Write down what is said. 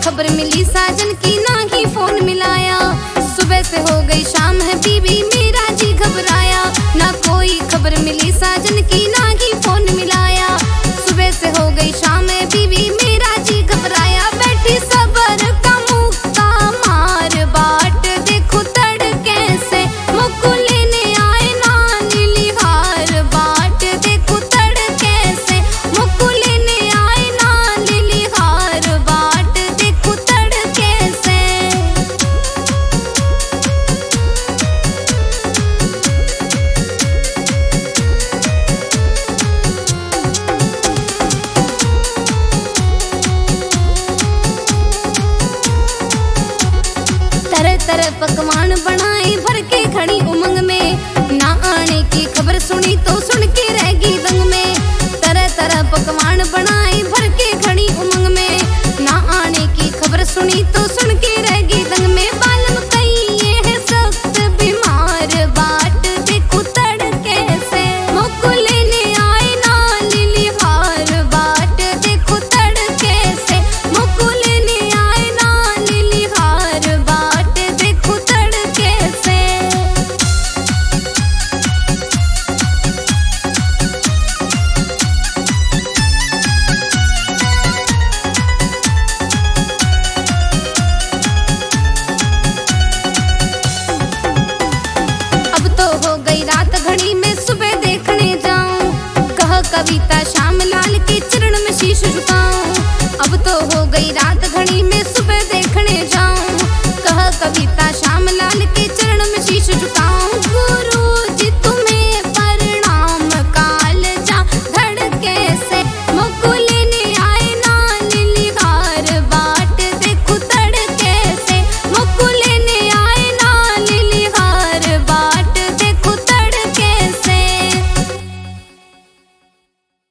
खबर मिली साजन की, ना ही फोन मिलाया। सुबह से हो गई शाम है बीबी मेरा जी घबराया। ना कोई खबर मिली साजन की, ना ही फोन मिलाया। सुबह से हो गई शाम है बीबी मेरा जी घबराया। बैठी सबर का मुक्का मार बाट, देखो तड़के से मुक्कू लेने आए ना लिलीहार बाट। देखो तड़के से मुक्कू लेने आए ना लिलीहार बाट। देखो तड़के से। तरह तरह पकवान बनाए भर के खड़ी उमंग में, ना आने की खबर सुनी तो